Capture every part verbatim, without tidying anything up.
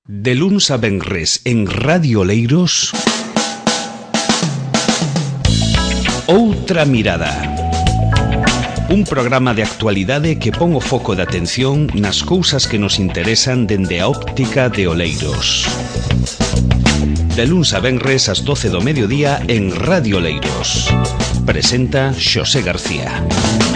De luns a venres en Radio Oleiros, Outra Mirada. Un programa de actualidade que pon o foco de atención nas cousas que nos interesan dende a óptica de Oleiros. De luns a venres ás doce do mediodía en Radio Oleiros. Presenta Xosé García.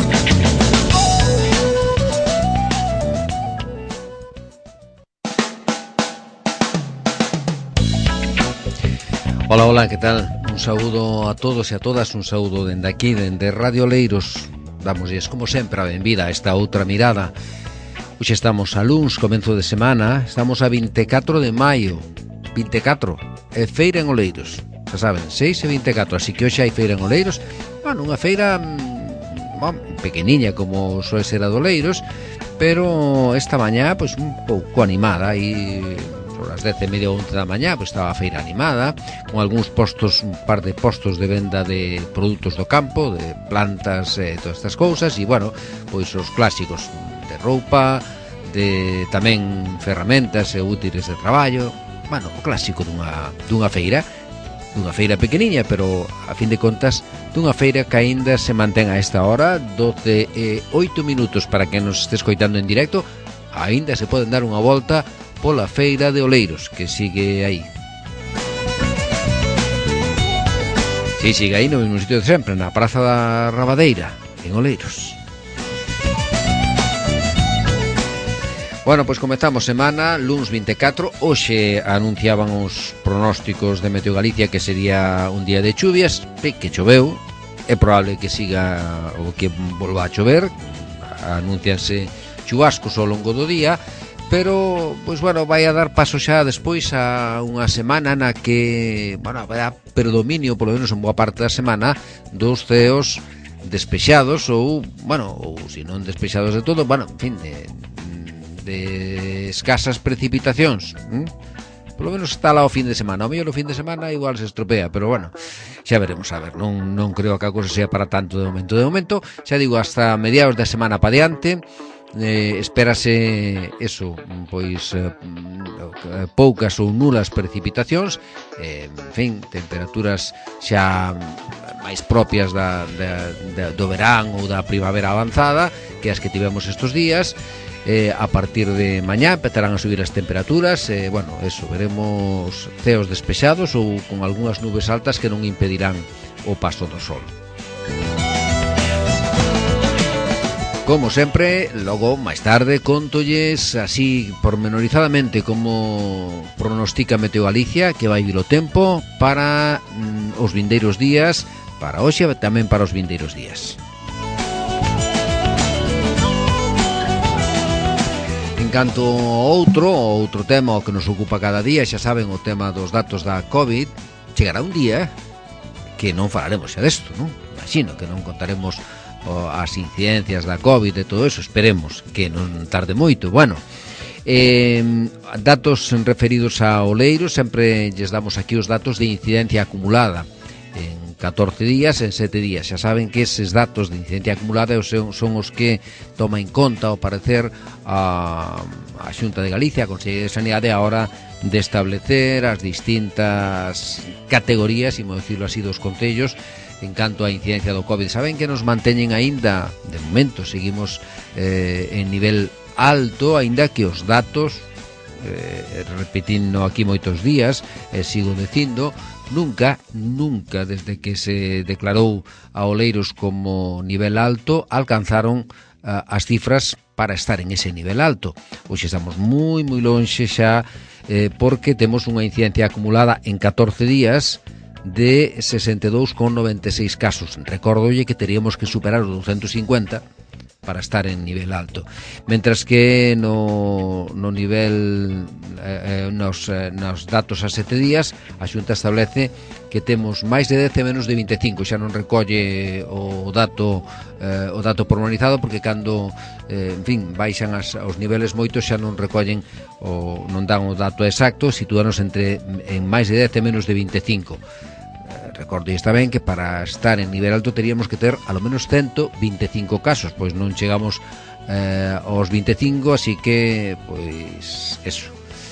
Hola, hola, que tal? Un saúdo a todos e a todas, un saúdo dende aquí, dende Radio Oleiros. Damosles, como sempre, a benvida a esta outra mirada. Hoxe estamos a luns, comenzo de semana, estamos a vinte e catro de maio. vinte e catro, é feira en Oleiros. Xa saben, seis e vinte e catro, así que hoxe hai feira en Oleiros. Bueno, unha feira bueno, pequeniña como soe ser a de Oleiros, pero esta mañá, pois, un pouco animada e... por as dez e media ou once da mañá, pois estaba a feira animada, con algúns postos, un par de postos de venda de produtos do campo, de plantas e eh, todas estas cousas, e bueno, pois os clásicos de roupa, de tamén ferramentas e útiles de traballo, bueno, o clásico dunha, dunha feira, dunha feira pequeniña, pero a fin de contas, dunha feira que aínda se mantén a esta hora, doce e oito minutos para que nos este escoitando en directo, aínda se poden dar unha volta pola feira de Oleiros, que sigue aí. Si, sigue aí no mesmo sitio de sempre, na Praza da Rabadeira, en Oleiros. Bueno, pois comezamos semana, luns vinte e catro. Hoxe anunciaban os pronósticos de Meteo Galicia que sería un día de chuvias, que choveu. É probable que siga ou que volva a chover. Anuncianse chubascos ao longo do día, pero, pois, bueno, vai a dar paso xa despois a unha semana na que, bueno, vai a predominio, polo menos en boa parte da semana, dos ceos despexados ou, bueno, ou se non despexados de todo, bueno, en fin, de, de escasas precipitacións, ¿eh? Polo menos está lá o fin de semana. O mellor o fin de semana igual se estropea, pero bueno, xa veremos, a ver, non, non creo que a cousa sea para tanto de momento. De momento, xa digo, hasta mediados da semana pa diante, Eh, espérase eso, pois eh, poucas ou nulas precipitacións, eh, en fin, temperaturas xa máis propias da, da, da, do verán ou da primavera avanzada que as que tivemos estes días. Eh, a partir de mañá empezarán a subir as temperaturas, eh, bueno, eso, veremos ceos despexados ou con algunhas nubes altas que non impedirán o paso do sol. Como sempre, logo, máis tarde, contolles así pormenorizadamente como pronostica Meteo Galicia, que vai vir o tempo para mm, os vindeiros días, para hoxe e tamén para os vindeiros días. En canto outro, outro tema que nos ocupa cada día, xa saben, o tema dos datos da COVID, chegará un día que non falaremos xa desto, non? Imagino que non contaremos as incidencias da COVID e todo eso, esperemos que non tarde moito. Bueno, eh, datos referidos a Oleiros, sempre lles damos aquí os datos de incidencia acumulada en catorce días, en sete días. Xa saben que eses datos de incidencia acumulada son, son os que toma en conta, ao parecer, a, a Xunta de Galicia, a Consellería de Sanidade, a hora de establecer as distintas categorías, imos decirlo así, dos concellos en canto a incidencia do COVID. Saben que nos manteñen aínda, de momento, seguimos eh, en nivel alto, aínda que os datos, eh, repetindo aquí moitos días, eh, sigo dicindo, nunca, nunca, desde que se declarou a Oleiros como nivel alto, alcanzaron uh, as cifras para estar en ese nivel alto. Hoxe estamos moi, moi lonxe xa, eh, porque temos unha incidencia acumulada en catorce días de sesenta e dous coma noventa e seis casos. Recórdolle que teríamos que superar os ducentos cincuenta para estar en nivel alto. Mentras que no, no nivel eh, nos, eh, nos datos a sete días, a Xunta establece que temos máis de dez e menos de vinte e cinco. Xa non recolle o dato eh, o dato pormenorizado, porque cando eh, en fin, baixan as, os niveles moitos xa non recollen o non dan o dato exacto, sitúanos entre en máis de dez e menos de vinte e cinco. Recordo está ben que para estar en nivel alto teríamos que ter alo menos ciento vinte e cinco casos, pois non chegamos eh, aos vinte e cinco, así que pois eso.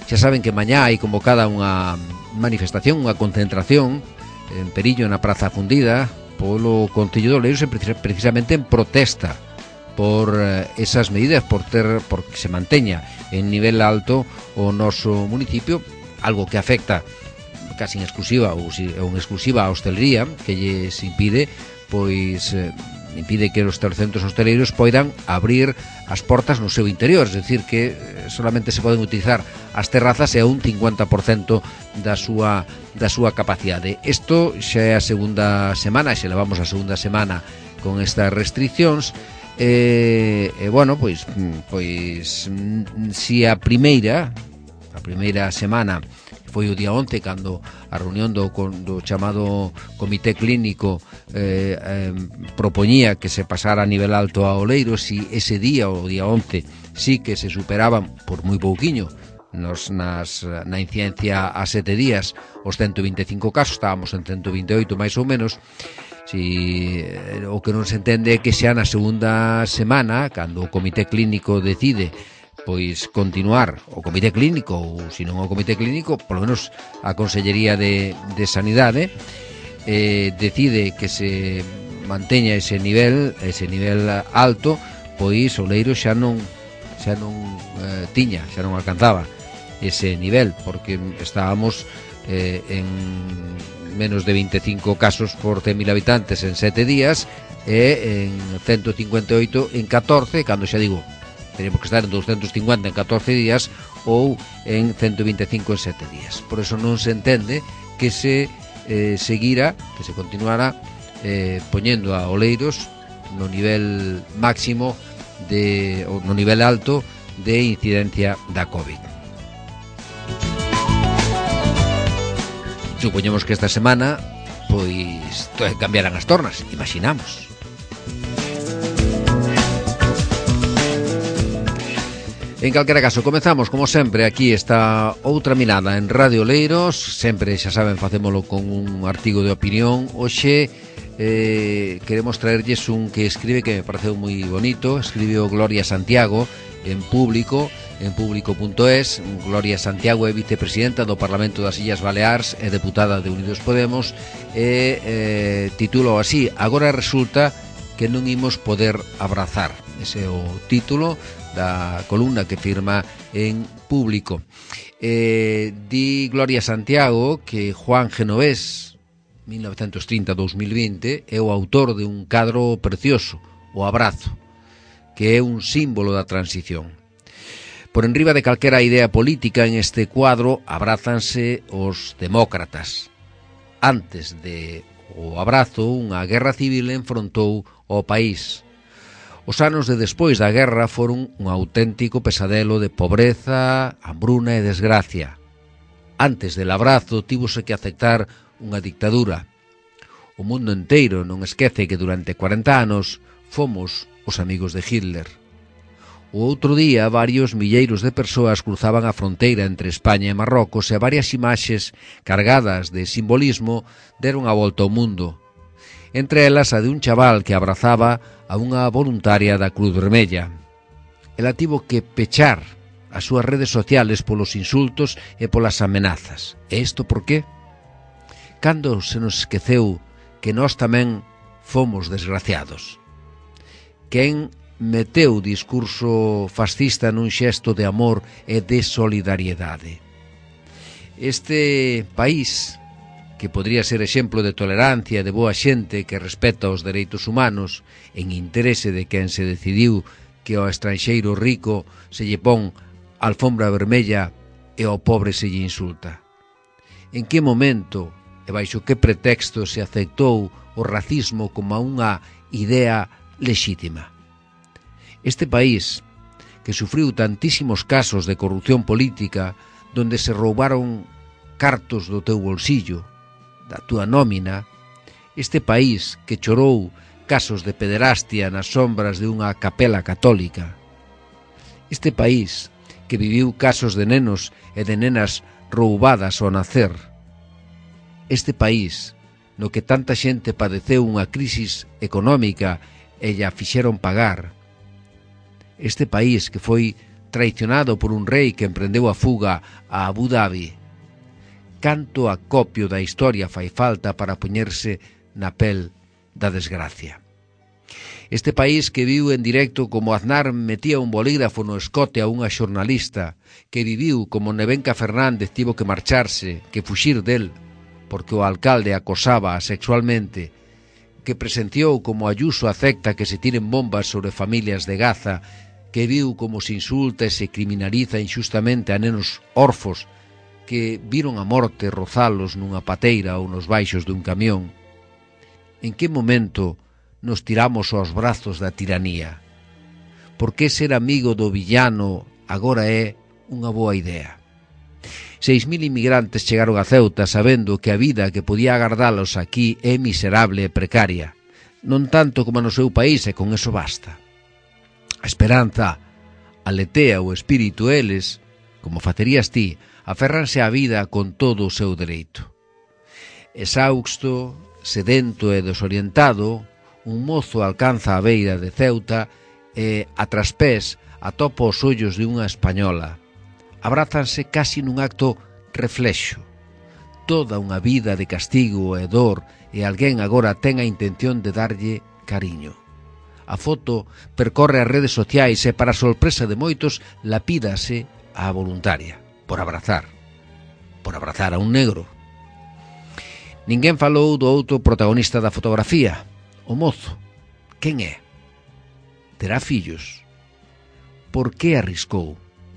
Xa saben que mañá hai convocada unha manifestación, unha concentración en Perillo, na Praza Fundida, polo Concello de Oleiros, precisamente en protesta por esas medidas, por ter por que se manteña en nivel alto o noso municipio, algo que afecta casi en exclusiva ou en exclusiva a hostelería, que lles impide pois eh, impide que os centros hosteleiros poidan abrir as portas no seu interior, es decir, que solamente se poden utilizar as terrazas e a un cincuenta por cento da súa da súa capacidade. Isto xa é a segunda semana, xa levamos a segunda semana con estas restriccións. E, e bueno, pois pois si a primeira a primeira semana foi o día once, cando a reunión do, do chamado Comité Clínico eh, eh, propoñía que se pasara a nivel alto a Oleiros, e ese día, o día once, sí que se superaban por moi pouquiño nos, nas, na incidencia a sete días os ciento vinte e cinco casos, estábamos en ciento vinte e oito máis ou menos. Si, o que non se entende é que xa na segunda semana, cando o Comité Clínico decide pois continuar, o Comité Clínico, ou se non o Comité Clínico, polo menos a Consellería de, de Sanidade, eh, decide que se manteña ese nivel, ese nivel alto, pois Oleiros xa non xa non eh, tiña, xa non alcanzaba ese nivel, porque estábamos eh, en menos de vinte e cinco casos por cen mil habitantes en sete días e en ciento cincuenta e oito en catorce, cando xa digo teríamos que estar en doscientos cincuenta en catorce días ou en ciento vinte e cinco en sete días. Por eso non se entende que se eh, seguira, que se continuara eh, poñendo a Oleiros no nivel máximo de, ou no nivel alto de incidencia da COVID. Supoñemos que esta semana pois cambiarán as tornas, imaginamos. En calquera caso, comezamos, como sempre, aquí está outra mirada en Radio Oleiros. Sempre, xa saben, facémolo con un artigo de opinión. Hoxe eh, queremos traerlles un que escribe que me pareceu moi bonito. Escribiu Gloria Santiago en Público, en público punto es. Gloria Santiago é vicepresidenta do Parlamento das Illas Baleares e deputada de Unidos Podemos, e eh, titulo así: agora resulta que non imos poder abrazar. Ese é o título da columna que firma en Público. Eh, di Gloria Santiago que Juan Genovés, mil novecentos trinta a dos mil vinte, é o autor de un cadro precioso, O Abrazo, que é un símbolo da transición. Por enriba de calquera idea política, en este cuadro abrázanse os demócratas. Antes de O Abrazo, unha guerra civil enfrontou o país. Os anos de despois da guerra foron un auténtico pesadelo de pobreza, hambruna e desgracia. Antes del abrazo tívose que aceptar unha dictadura. O mundo enteiro non esquece que durante cuarenta anos fomos os amigos de Hitler. O outro día, varios milleiros de persoas cruzaban a fronteira entre España e Marrocos e varias imaxes cargadas de simbolismo deron a volta ao mundo. Entre elas a de un chaval que abrazaba a unha voluntaria da Cruz Vermella. Ela tivo que pechar as súas redes sociales polos insultos e polas amenazas. E isto por qué? Cando se nos esqueceu que nós tamén fomos desgraciados? Quen meteu discurso fascista nun xesto de amor e de solidariedade? Este país, que podría ser exemplo de tolerancia e de boa xente que respeta os dereitos humanos en interese de quen se decidiu que ao estranxeiro rico se lle pon alfombra vermella e ao pobre se lle insulta. En que momento e baixo que pretexto se aceptou o racismo como unha idea lexítima? Este país, que sufriu tantísimos casos de corrupción política donde se roubaron cartos do teu bolsillo, da túa nómina, este país que chorou casos de pederastia nas sombras de unha capela católica, este país que viviu casos de nenos e de nenas roubadas ao nacer, este país no que tanta xente padeceu unha crisis económica e lla fixeron pagar, este país que foi traicionado por un rei que emprendeu a fuga a Abu Dhabi. Canto acopio da historia fai falta para poñerse na pel da desgracia. Este país que viu en directo como Aznar metía un bolígrafo no escote a unha xornalista, que viviu como Nevenka Fernández tivo que marcharse, que fuxir del, porque o alcalde acosaba sexualmente, que presenciou como Ayuso acepta que se tiren bombas sobre familias de Gaza, que viu como se insulta e se criminaliza injustamente a nenos orfos que viron a morte rozalos nunha pateira ou nos baixos dun camión. En que momento nos tiramos aos brazos da tiranía? Por que ser amigo do villano agora é unha boa idea? Seis mil inmigrantes chegaron a Ceuta sabendo que a vida que podía agardalos aquí é miserable e precaria, non tanto como no seu país, e con eso basta. A esperanza aletea o espírito, eles, como facerías ti, aférranse á vida con todo o seu dereito. Exausto, sedento e desorientado, un mozo alcanza a beira de Ceuta e, a traspés, atopa os ollos de unha española. Abrázanse casi nun acto reflexo. Toda unha vida de castigo e dor, e alguén agora ten a intención de darlle cariño. A foto percorre as redes sociais e, para sorpresa de moitos, lapídase á voluntaria, por abrazar. Por abrazar a un negro. Ninguén falou do outro protagonista da fotografía, o mozo. Quen é? Terá fillos? Por que arriscou?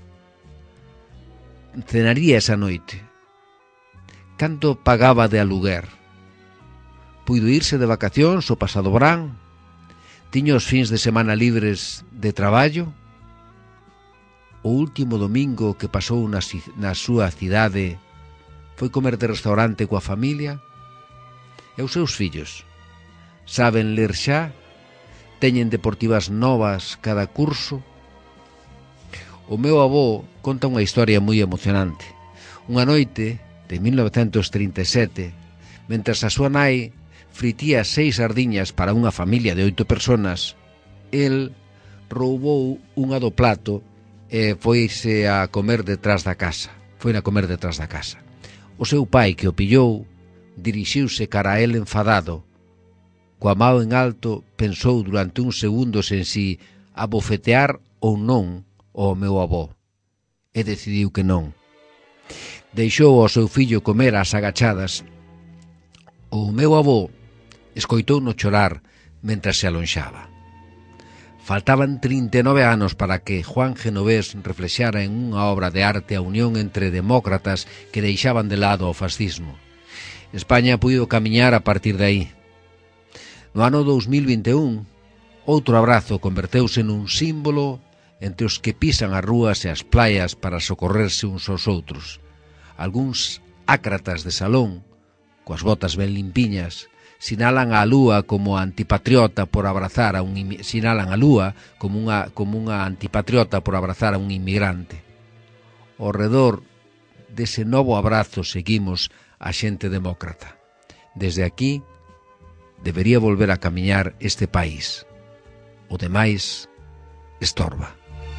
Cenaría esa noite. Canto pagaba de aluguer? Puido irse de vacacións o pasado verán? Tiño os fins de semana libres de traballo? O último domingo que pasou na, na súa cidade foi comer de restaurante coa familia? E os seus fillos? Saben ler xa? Teñen deportivas novas cada curso? O meu avó conta unha historia moi emocionante. Unha noite de mil novecentos trinta e sete, mentras a súa nai fritía seis sardiñas para unha familia de oito personas, el roubou unha do plato e foise a comer detrás da casa. Foi a comer detrás da casa. O seu pai, que o pillou, dirixiuse cara a el enfadado. Coa mao en alto, pensou durante uns segundos en si abofetear ou non ao meu avó. E decidiu que non. Deixou ao seu fillo comer ás agachadas. O meu avó escoitouno chorar mentras se alonxaba. Faltaban trinta e nove anos para que Juan Genovés reflexara en unha obra de arte a unión entre demócratas que deixaban de lado o fascismo. España puido camiñar a partir de aí. No ano dous mil vinte e un, outro abrazo converteuse nun símbolo entre os que pisan as rúas e as playas para socorrerse uns aos outros. Algúns ácratas de salón, coas botas ben limpiñas, sinalan a lúa como antipatriota por abrazar a un sinalan a lúa como unha como unha antipatriota por abrazar a un inmigrante. Ao redor dese novo abrazo seguimos a xente demócrata. Desde aquí debería volver a camiñar este país. O demais estorba.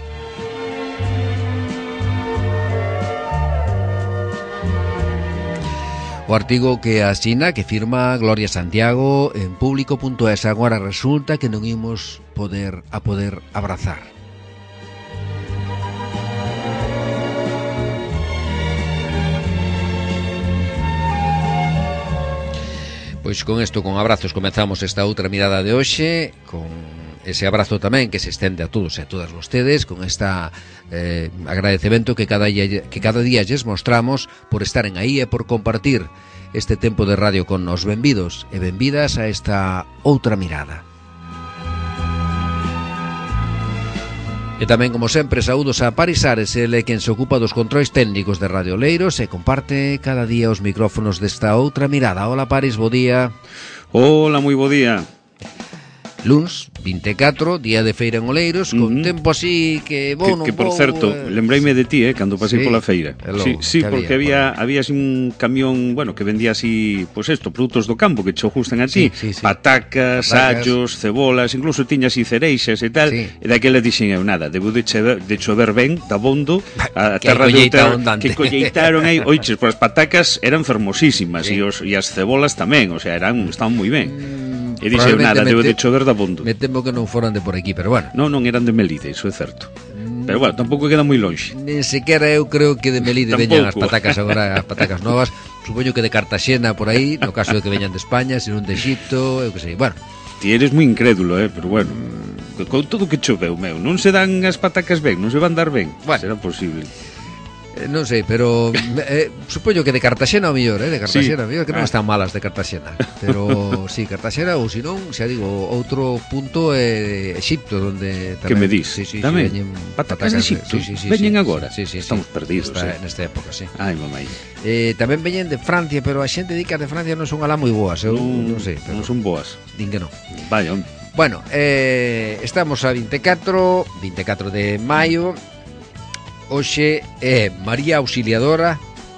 O artigo que asina, que firma Gloria Santiago en público punto es, agora resulta que non imos poder a poder abrazar. Pois con isto, con abrazos, comezamos esta outra mirada de hoxe, con ese abrazo tamén que se estende a todos e a todas vostedes, con esta eh, agradecemento que cada, día, que cada día lles mostramos por estaren aí e por compartir este tempo de radio con nos. Benvidos e benvidas a esta outra mirada. E tamén, como sempre, saúdos a Paris Ares, ele quen se ocupa dos controis técnicos de Radio Oleiros e comparte cada día os micrófonos desta outra mirada. Hola, Paris, bo día. Hola, moi bo día. luns vinte e catro, día de feira en Oleiros, con uh-huh. tempo así que vou, non que, que por vou, certo, eh... lembreime de ti, eh, cando pasei sí, pola feira. logo, sí, sí porque había, bueno. había así un camión, bueno, que vendía así, pois pues esto, produtos do campo que che gustan a ti, sí, sí, sí. patacas, patacas, allos, cebolas, incluso tiña así cereixas e tal, sí. E daquela dixen eu nada, debeu de chover, de chover ben, da bondo, a terra de outra, que colleitaron aí, oiches, pois as patacas eran fermosísimas, sí. E, os, e as cebolas tamén, o sea, eran, estaban moi ben. Mm. E dixen nada, debe de chover da bondo. Me temo que non foran de por aquí, pero bueno. Non, non eran de Melide, iso é certo. Pero bueno, tampouco queda moi longe. Nen sequera eu creo que de Melide veñan as patacas agora, as patacas novas. Supoño que de Cartaxena por aí, no caso de que veñan de España, senón de Egipto, eu que sei. Bueno, ti eres moi incrédulo, eh, pero bueno, con todo que choveu, meu, non se dan as patacas ben, non se van dar ben. Bueno, será posible. Eh, non sei, pero eh, supoño que de Cartaxena o mellor, eh, de Cartaxena, sí. Mellor que non ah. están malas de Cartaxena, pero si, sí, Cartaxena ou senón, xa digo, outro punto é eh, Egipto, donde tamén, que me dis? Sí, sí, tamén, sí, patacas, patacas de Egipto, sí, sí, sí, veñen sí, agora, sí, sí, estamos sí, perdidos, nesta, eh. nesta época, sí. Ai, mamai. Eh, tamén veñen de Francia, pero a xente di que as de Francia non son alá moi boas, eu non, non sei, pero non son boas. Din que non. Vaya. Bueno, eh, estamos a vinte e catro de maio. Hoxe é María Auxiliadora,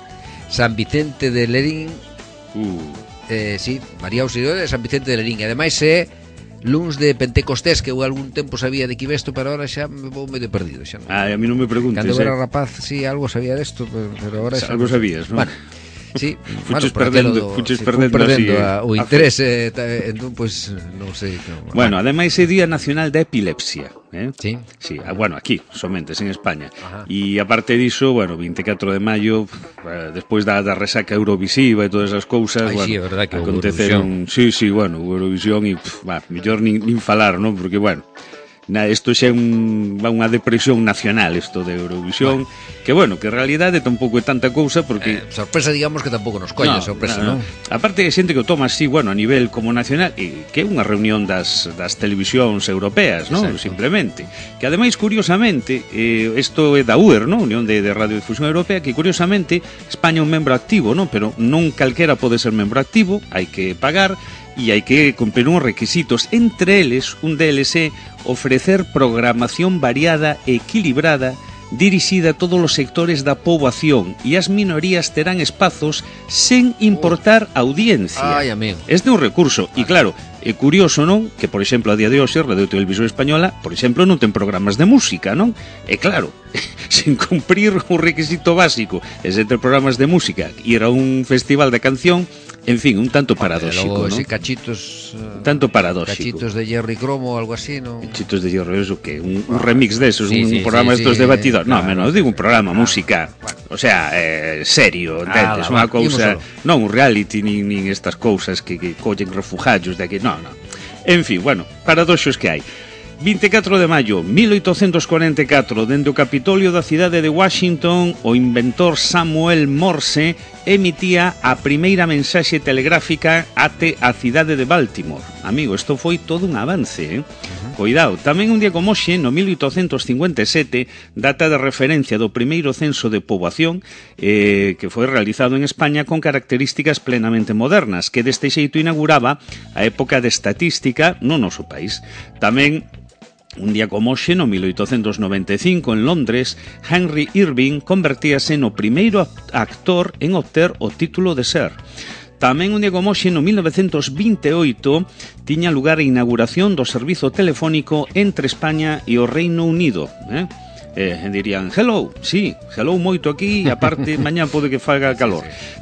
San Vicente de Lerín. Uh. Eh, sí, María Auxiliadora de San Vicente de Lerín. E ademais é luns de Pentecostés, que eu algún tempo sabía de que iba isto, pero ahora xa me vou medio perdido xa. Ah, a mí non me preguntes. Cando eh. era rapaz, sí, algo sabía desto, pero, pero ahora xa... Algo sabías, non? Bueno, sí, fuches bueno, perdendo, do, fuches sí, perdendo, perdendo así, a, o interés, eh, eh, entón, pois, pues, non sei. No, bueno, ademais é Día Nacional da Epilepsia, eh? Sí. Sí, bueno, aquí, somente, en España. E aparte diso, bueno, vinte e catro de maio, eh, despois da, da resaca eurovisiva e todas esas cousas, Ay, bueno, sí, é verdad que aconteceron, sí, sí, bueno, Eurovisión e, pff, bah, mellor nin, nin falar, non? Porque, bueno, na, isto xa é un, unha depresión nacional, isto de Eurovisión, bueno. Que, bueno, que en realidade tampouco é tanta cousa, porque... Eh, sorpresa, digamos, que tampouco nos coña, no, sorpresa, non? No, no. Aparte, hai xente que o toma así, bueno, a nivel como nacional, e que é unha reunión das, das televisións europeas, non? Simplemente. Que, ademais, curiosamente, eh, isto é da U E R, non? Unión de, de Radiodifusión Europea, que, curiosamente, España é un membro activo, non? Pero non calquera pode ser membro activo, hai que pagar, e hai que cumprir uns requisitos. Entre eles, un deles é ofrecer programación variada e equilibrada dirixida a todos os sectores da poboación, e as minorías terán espazos sen importar audiencia. Ai, amigo. Este é un recurso, e claro, é curioso, non? Que, por exemplo, a día de hoxe, Radio Televisión Española, por exemplo, non ten programas de música, non? E claro, sen cumprir o requisito básico, e sen ter programas de música, ir a un festival de canción, en fin, un tanto paradóxico, ¿no? Ese cachitos... Un tanto paradóxico. Cachitos de Jerry Cromo o algo así, ¿no? Cachitos de Jerry, ¿eso qué? Un, un remix de esos, sí, un sí, programa sí, estos sí, de batidor. No, claro, menos, digo un programa, ah, música, bueno. O sea, eh, serio, entendes? Unha cousa... Non un reality, nin, nin estas cousas que, que collen refugiados de aquí, no, no. En fin, bueno, paradoxos que hai. vinte e catro de maio, mil oitocentos cuarenta e catro, dende o Capitolio da cidade de Washington, o inventor Samuel Morse emitía a primeira mensaxe telegráfica até a cidade de Baltimore. Amigo, isto foi todo un avance, eh? Uh-huh. Cuidado, tamén un día como hoxe, no mil oitocentos cincuenta e sete, data de referencia do primeiro censo de poboación, eh, que foi realizado en España con características plenamente modernas, que deste xeito inauguraba a época de estatística no noso país. Tamén un día como hoxe, no mil oitocentos noventa e cinco, en Londres, Henry Irving convertíase no primeiro actor en obter o título de ser. Tamén un día como hoxe, no mil novecentos vinte e oito, tiña lugar a inauguración do servizo telefónico entre España e o Reino Unido, eh? Eh, dirían, hello, sí, hello moito aquí, e aparte mañá pode que faga calor.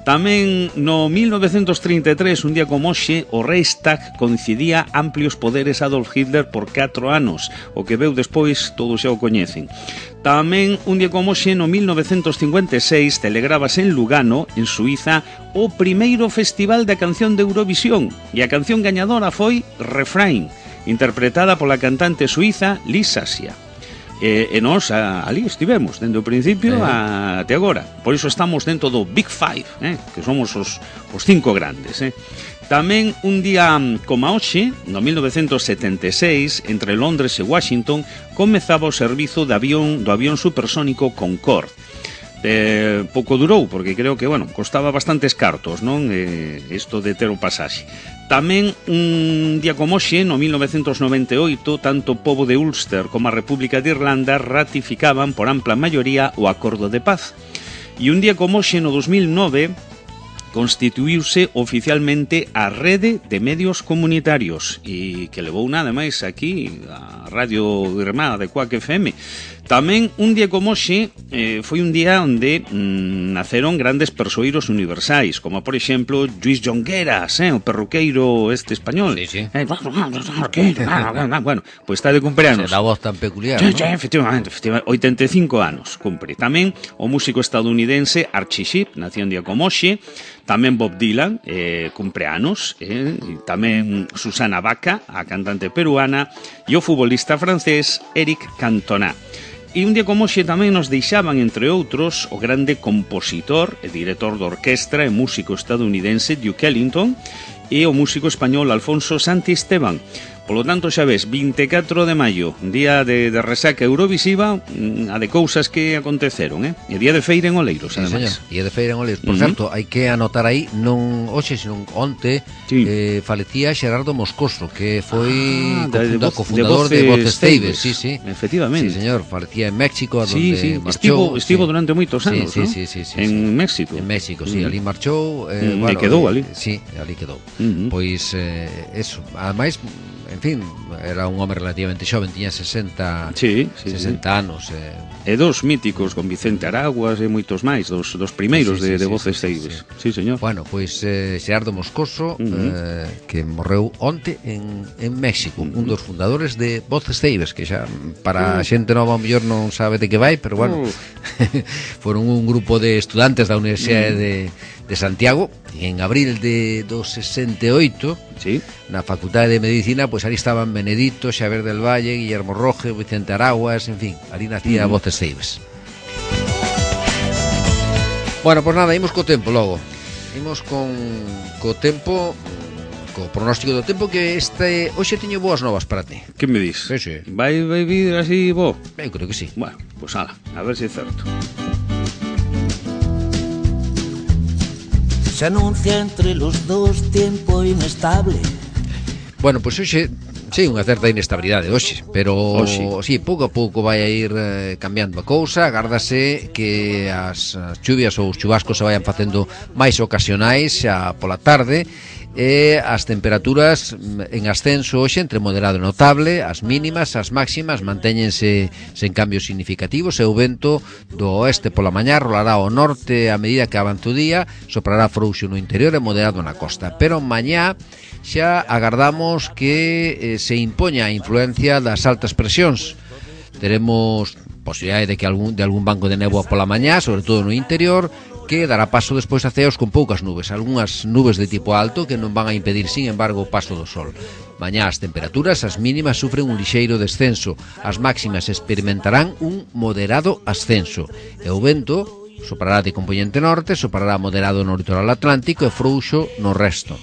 Tamén no mil novecentos trinta e tres, un día como hoxe, o Reichstag concedía amplios poderes a Adolf Hitler por catro anos, o que veu despois todos xa o coñecen. Tamén un día como hoxe, no mil novecentos cincuenta e seis, celebrabase en Lugano, en Suiza, o primeiro festival da canción de Eurovisión, e a canción gañadora foi Refrain, interpretada pola cantante suiza Lisa Asia. E, e nós a, ali estivemos dende o principio eh. a, até agora. Por iso estamos dentro do Big Five, eh, que somos os, os cinco grandes. Eh. Tamén un día como hoxe, no mil novecentos setenta e seis, entre Londres e Washington, comezaba o servizo de avión, do avión supersónico Concorde. Eh, pouco durou, porque creo que, bueno, costaba bastantes cartos, non? Eh, isto de ter o pasaxe. Tamén un día como hoxe, no mil novecentos noventa e oito, tanto o pobo de Ulster como a República de Irlanda ratificaban por ampla maioría o Acordo de Paz. E un día como hoxe, no dos mil nove, constituíuse oficialmente a Rede de Medios Comunitarios e que levou nada máis aquí a Radio Irmá de Cuac F M. Tamén un día como hoxe eh, foi un día onde mm, naceron grandes persoeiros universais, como por exemplo Lluís Jongueras, eh, o perruqueiro este español. Sí, sí. Eh, bueno, pois pues está de cumpleanos. Da voz tan peculiar, Sí, ¿no? sí, efectivamente, efectivamente, oitenta e cinco anos cumpre. Tamén o músico estadounidense Archie Shepp, nació un día como hoxe. Tamén Bob Dylan, eh, cumpre anos, eh, e tamén Susana Baca, a cantante peruana, e o futbolista francés Eric Cantona. E un día como hoxe tamén nos deixaban, entre outros, o grande compositor e director de orquestra e músico estadounidense Duke Ellington e o músico español Alfonso Santisteban. Polo tanto, xa ves, vinte e catro de maio, día de, de resaca eurovisiva, a de cousas que aconteceron, eh? E día de feira en Oleiros, Sí, ademais. señor, día de feira en Oleiros. Por Uh-huh. certo, hai que anotar aí, non hoxe, senón onte, Sí. eh, falecía Xerardo Moscoso, que foi Ah, de- de cofunda- voz- cofundador de de Voces Voces Ceibes. Ceibes. Sí, sí. Efectivamente. Sí, señor, falecía en México, a Sí, donde sí, marchou. estivo, estivo sí. durante moitos Sí, anos, sí, ¿no? sí, sí, sí, en sí. México. En México, sí, Mm. ali marchou, eh, Mm, e bueno, quedou eh, ali. Sí, ali quedou. Mm. Pois eh, eso, ademais, en fin, era un home relativamente xoven, tiña sesenta, Sí, sí, sesenta anos, eh, E dos míticos con Vicente Araguas e moitos máis, dos, dos primeiros Sí, sí, de, sí, de sí, Voces sí, Ceibes. sí. Sí, señor. Bueno, pois eh, Xerardo Moscoso, Uh-huh. eh, que morreu onte en, en México, uh-huh. un dos fundadores de Voces Ceibes, que xa para a xente nova ao mellor non sabe de que vai, pero bueno, Uh. foron un grupo de estudantes da Universidade de, de Santiago, e en abril de do sesenta e oito, Sí. na Facultade de Medicina, pois ali estaban Benedito, Xavier del Valle, Guillermo Roge, Vicente Araguas, en fin, ali nacía Uh-huh. Voces Ceibes. Bueno, pois nada, imos co tempo logo. Imos con co tempo, co pronóstico do tempo, que este hoxe teño boas novas para ti. Que me dis? Sí, sí. Vai, vai vir así bo? Eu creo que sí. Bueno, pues ala, a ver se é certo. Se anuncia entre los dos tiempo inestable. Bueno, pois hoxe sí, unha certa inestabilidade hoxe, pero Hoxe. sí, pouco a pouco vai a ir eh, cambiando a cousa. Agárdase que as, as chuvias ou os chubascos se vayan facendo máis ocasionais xa pola tarde, e as temperaturas mm, en ascenso hoxe entre moderado e notable. As mínimas, as máximas mantéñense sen cambios significativos, e o vento do oeste pola mañá rolará ao norte a medida que avance o día, soprará frouxo no interior e moderado na costa, pero mañá xa agardamos que eh, se impoña a influencia das altas presións. Teremos posibilidade de que algún, de algún banco de néboa pola mañá, sobre todo no interior, que dará paso despois a ceos con poucas nubes, algunhas nubes de tipo alto que non van a impedir, sin embargo, o paso do sol. Mañá as temperaturas, as mínimas, sufren un lixeiro descenso, as máximas experimentarán un moderado ascenso, e o vento soprará de componente norte, soprará moderado no litoral atlántico e frouxo no resto.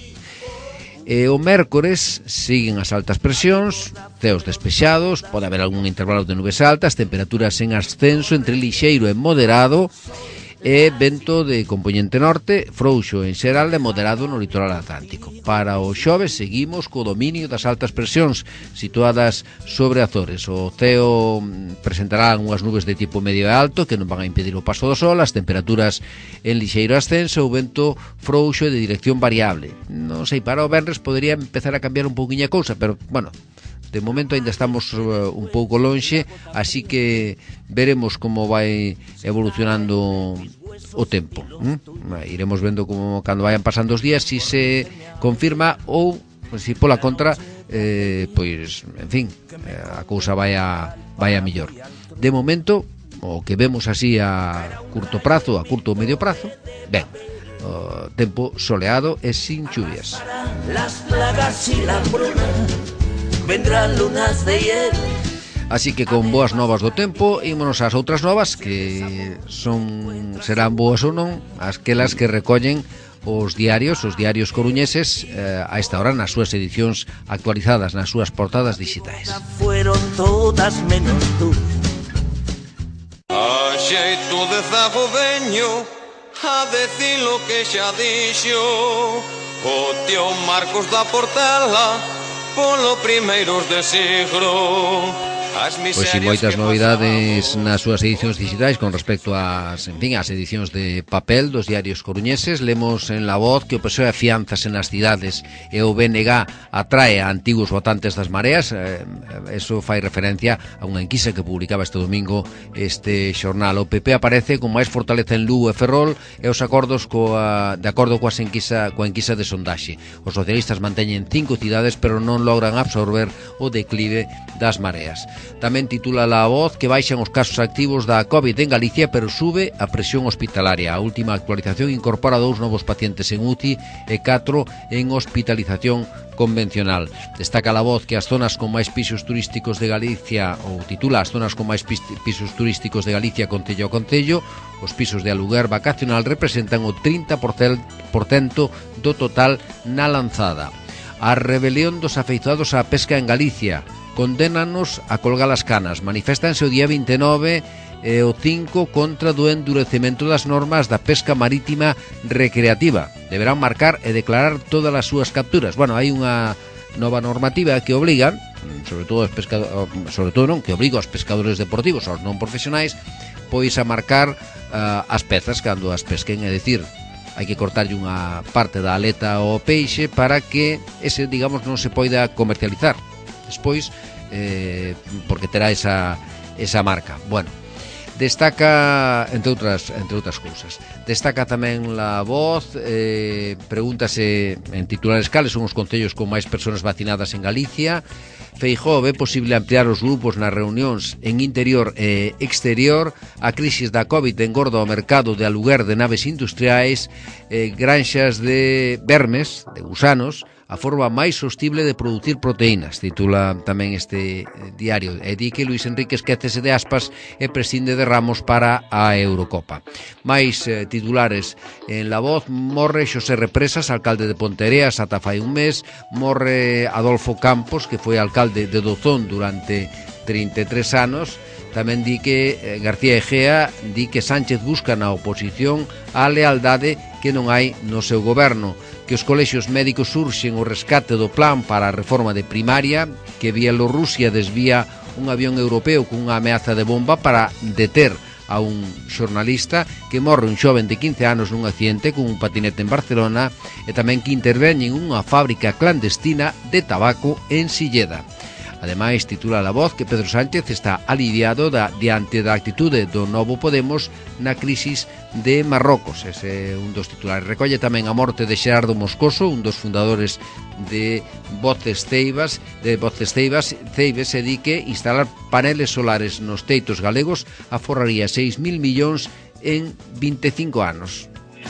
E o mércores siguen as altas presións, ceos despexados, pode haber algún intervalo de nubes altas, temperaturas en ascenso entre lixeiro e moderado, e vento de componente norte, frouxo en xeral e moderado no litoral atlántico. Para o xoves seguimos co dominio das altas presións situadas sobre Azores. O ceo presentará unhas nubes de tipo medio e alto que non van a impedir o paso do sol, as temperaturas en lixeiro ascenso, o vento frouxo e de dirección variable. Non sei, para o venres podería empezar a cambiar un pouquiño a cousa, pero, bueno, de momento ainda estamos uh, un pouco lonxe, así que veremos como vai evolucionando o tempo. ¿Mm? Iremos vendo como cando vayan pasando os días si se confirma ou si pola contra eh, pois, en fin, a cousa vai a, vai a millor. De momento, o que vemos así a curto prazo, a curto ou medio prazo, ben, o tempo soleado e sin chuvias. Las plagas y la hambruna, vendrán lunas de hiel. Así que con boas novas do tempo, ímonos ás outras novas que son serán boas ou non, asquelas que recollen os diarios, os diarios coruñeses eh, a esta hora nas súas edicións actualizadas, nas súas portadas digitais. Fueron todas menos tú. A xeito de zago veño a decir lo que xa dixo o tío Marcos da Portela polo primeiros de siglo. Pois si moitas novidades nas súas edicións digitais con respecto ás, en fin, ás edicións de papel dos diarios coruñeses. Lemos en La Voz que o P S O E afianzase nas cidades e o B N G atrae a antigos votantes das Mareas. eh, Eso fai referencia a unha enquisa que publicaba este domingo este xornal. O P P aparece con máis fortaleza en Lugo e Ferrol e os acordos coa, de acordo coas enquisa, coa enquisa de sondaxe. Os socialistas manteñen cinco cidades pero non logran absorber o declive das Mareas. Tamén titula La Voz que baixan os casos activos da COVID en Galicia, pero sube a presión hospitalaria. A última actualización incorpora dous novos pacientes en U C I e catro en hospitalización convencional. Destaca La Voz que as zonas con máis pisos turísticos de Galicia, ou titula as zonas con máis pisos turísticos de Galicia concello a concello, os pisos de aluguer vacacional representan o trinta por cento do total na lanzada. A rebelión dos afeizados á pesca en Galicia condénanos a colgar as canas. Maniféstanse o día vinte e nove e o cinco contra do endurecemento das normas da pesca marítima recreativa. Deberán marcar e declarar todas as súas capturas. Bueno, hai unha nova normativa que obliga, sobre todo os pescadores, sobre todo non, que obriga aos pescadores deportivos, aos non profesionais, pois a marcar uh, as pezas cando as pesquen, é dicir, hai que cortarlle unha parte da aleta ao peixe para que ese, digamos, non se poida comercializar despois, eh, porque terá esa, esa marca. Bueno, destaca, entre outras, entre outras cousas, destaca tamén La Voz, eh, pregúntase en titulares cales son os concellos con máis persoas vacinadas en Galicia. Feijóo ve posible ampliar os grupos nas reunións en interior e exterior. A crisis da COVID engorda o mercado de aluguer de naves industriais, eh, granxas de vermes, de gusanos, a forma máis sostible de producir proteínas, titula tamén este diario. E di que Luís Enrique esquécese de Aspas e prescinde de Ramos para a Eurocopa. Mais eh, titulares en La Voz: morre Xosé Represas, alcalde de Ponteareas ata fai un mes. Morre Adolfo Campos, que foi alcalde de Dozón durante trinta e tres anos. Tamén di que eh, García Egea di que Sánchez busca na oposición a lealdade que non hai no seu goberno, que os colexios médicos surxen o rescate do plan para a reforma de primaria, que Bielorrusia desvía un avión europeo cunha ameaza de bomba para deter a un xornalista, que morre un xoven de quince anos nun accidente con un patinete en Barcelona, e tamén que interveñen unha fábrica clandestina de tabaco en Silleda. Ademais, titula La Voz que Pedro Sánchez está aliviado da, diante da actitude do Novo Podemos na crisis de Marrocos. Ese é un dos titulares. Recolle tamén a morte de Xerardo Moscoso, un dos fundadores de Voces Ceibas, de Voces Ceibas, Ceibes, e di que instalar paneles solares nos teitos galegos aforraría seis mil millóns en vinte e cinco anos.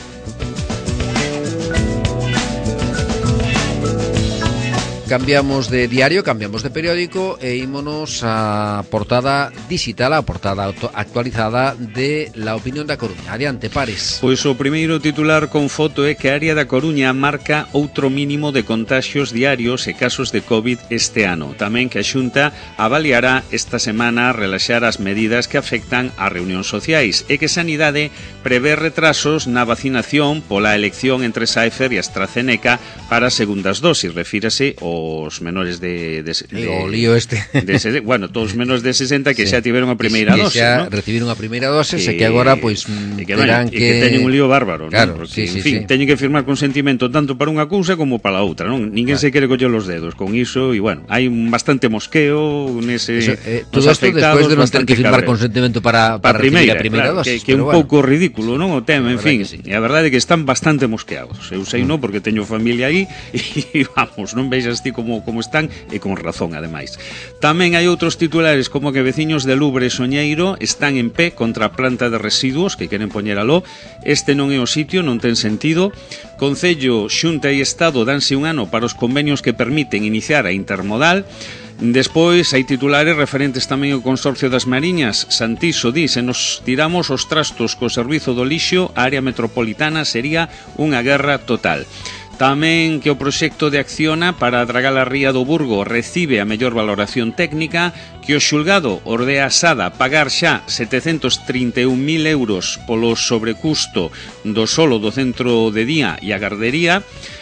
Cambiamos de diario, cambiamos de periódico e ímonos a portada digital, a portada actualizada de La Opinión da Coruña. Adiante, Pares. Pois o primeiro titular con foto é que a área da Coruña marca outro mínimo de contaxios diarios e casos de COVID este ano. Tamén que a Xunta avaliará esta semana relaxar as medidas que afectan as reunións sociais e que Sanidade prevé retrasos na vacinación pola elección entre Pfizer e AstraZeneca para as segundas dosis. Refírase o os menores de, de, de o lío este de, bueno, todos menos de sesenta que sí, xa tiveron a primeira que dose, xa ¿no? recibiron a primeira dose e que agora pois e que, terán bueno, que... que teñen un lío bárbaro, claro, ¿no? Porque, sí, sí, en fin, sí. teñen que firmar consentimento tanto para unha cousa como para a outra, non? Ninguén claro. se quere coller os dedos con iso e bueno, hai un bastante mosqueo nese eso, eh, todo isto despois de non ter que firmar cabreo. consentimento para para, para primeira, a primeira claro, dose, que, que é un bueno. pouco ridículo, non? O tema, en fin, sí. E a verdade é que están bastante mosqueados. Eu sei, mm. non, porque teño familia aí e vamos, non veixas ti como como están e con razón, ademais. Tamén hai outros titulares como que veciños de Lubre e Soñeiro están en pé contra a planta de residuos que queren poñer aló. Este non é o sitio, non ten sentido. Concello, Xunta e Estado danse un ano para os convenios que permiten iniciar a intermodal. Despois hai titulares referentes tamén ao Consorcio das Mariñas. Santiso di, se nos tiramos os trastos co servizo do lixo, a área metropolitana sería unha guerra total. Tamén que o proxecto de Acciona para dragar a ría do Burgo recibe a mellor valoración técnica, que o xulgado ordea a Sada pagar xa setecentos trinta e un mil euros polo sobrecusto do solo do centro de día e a gardería.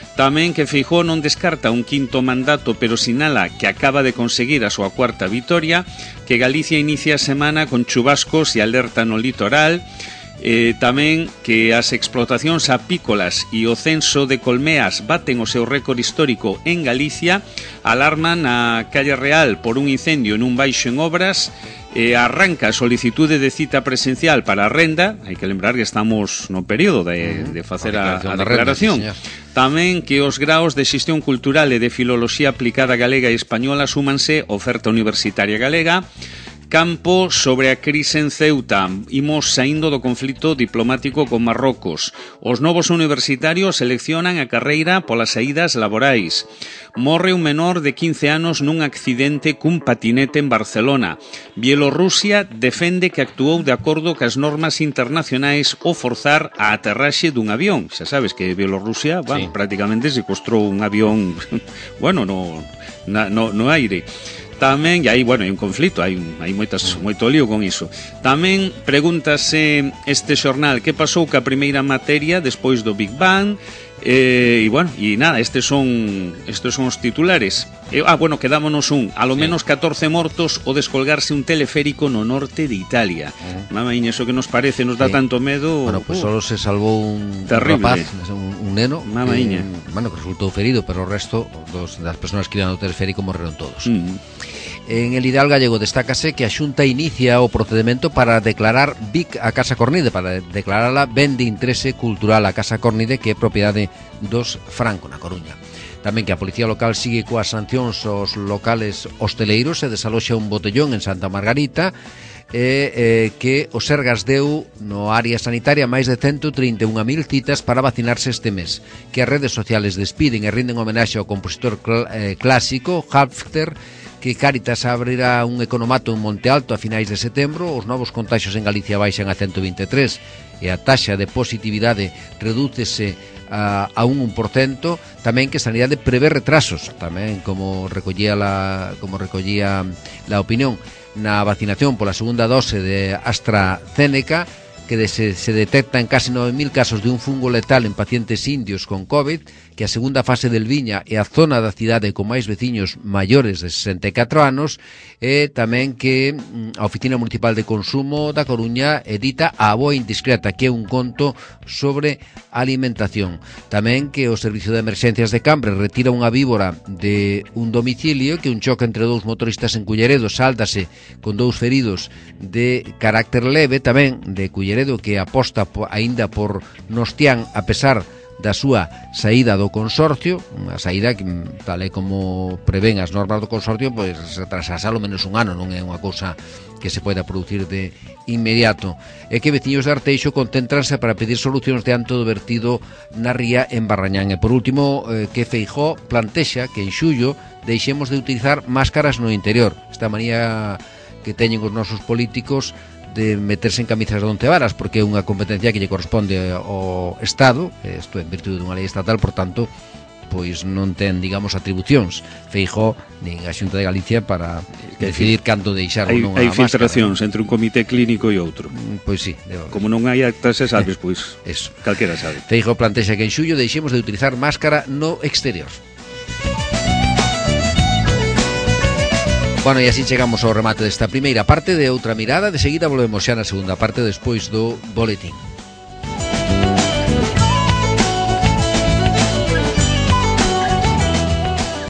Tamén que Feijóo non descarta un quinto mandato, pero sinala que acaba de conseguir a súa cuarta vitoria, que Galicia inicia a semana con chubascos e alerta no litoral, eh, tamén que as explotacións apícolas e o censo de colmeas baten o seu récord histórico en Galicia, alarman a Calle Real por un incendio nun baixo en obras, e arranca a solicitude de cita presencial para a renda. Hai que lembrar que estamos no período de, de facer a, a declaración. Renda, sí, tamén que os graos de xestión cultural e de filoloxía aplicada galega e española súmanse oferta universitaria galega. Campo sobre a crise en Ceuta. Imos saindo do conflito diplomático con Marrocos. Os novos universitarios seleccionan a carreira polas saídas laborais. Morre un menor de quince anos nun accidente cun patinete en Barcelona. Bielorrusia defende que actuou de acordo cas normas internacionais ao forzar a aterraxe dun avión. Xa sabes que Bielorrusia, bueno, sí, prácticamente se costrou un avión bueno, no, na, no, no aire. Tamén, e aí, bueno, hai un conflito, hai, hai moitas, moito lío con iso. Tamén pregúntase este xornal que pasou ca primeira materia despois do Big Bang. Eh, e bueno, e nada, estes son estes son os titulares. Eh, ah, bueno, quedámonos un, a lo sí. menos catorce mortos o descolgarse un teleférico no norte de Italia. Uh-huh. Mamaíña, eso que nos parece, nos sí. da tanto medo. Bueno, pues uh, solo se salvou un terrible. rapaz, un, un neno. Mamaíña. Que, bueno, que resultou ferido, pero o resto dos, das persoas que iban no teleférico morreron todos. Uh-huh. En el ideal gallego destácase que a Xunta inicia o procedimento para declarar Vic a Casa Cornide, para declararla ben de interese cultural a Casa Cornide, que é propiedade dos Franco, na Coruña. Tamén que a Policía Local sigue coas sancións aos locales hosteleiros e desaloxa un botellón en Santa Margarita, e eh, que o Sergas deu no área sanitaria máis de ciento trinta e un mil citas para vacinarse este mes, que as redes sociales despiden e rinden homenaxe ao compositor cl- eh, clásico Hafter, que Cáritas abrirá un economato en Monte Alto a finais de setembro. Os novos contaxios en Galicia baixan a ciento vinte e tres e a taxa de positividade redúcese a, a un un por cento. Tamén que Sanidade prevé retrasos, tamén como recollía la, como recollía la opinión na vacinación pola segunda dose de AstraZeneca, que se, se detectan casi nove mil casos de un fungo letal en pacientes indios con COVID, que a segunda fase del Viña é a zona da cidade con máis veciños maiores de sesenta e catro anos, e tamén que a Oficina Municipal de Consumo da Coruña edita A Avoa Indiscreta, que é un conto sobre alimentación. Tamén que o Servicio de Emerxencias de Cambre retira unha víbora de un domicilio, que un choque entre dous motoristas en Culleredo sáldase con dous feridos de carácter leve. Tamén de Culleredo, que aposta aínda por Nostián a pesar da súa saída do consorcio, unha saída que, tal e como prevén as normas do consorcio, pois retrasarse ao menos un ano, non é unha cousa que se poida producir de inmediato. É que veciños de Arteixo concéntranse para pedir solucións diante do vertido na ría en Barrañán. E por último, eh, que Feijóo plantexa que en xullo deixemos de utilizar máscaras no interior. Esta manía que teñen os nosos políticos de meterse en camisas de once varas, porque é unha competencia que lle corresponde ao Estado, isto en virtude dunha lei estatal, por tanto, pois non ten, digamos, atribucións Feijóo nin a Xunta de Galicia para decidir canto deixar ou non a máscara. Hai filtracións entre un comité clínico e outro. Pois sí. Como non hai actas e sabes, pois, eso. Calquera sabe. Feijóo plantexa que en xullo deixemos de utilizar máscara no exterior. Bueno, e así chegamos ao remate desta primeira parte de Outra Mirada. De seguida volvemos xa na segunda parte despois do boletín.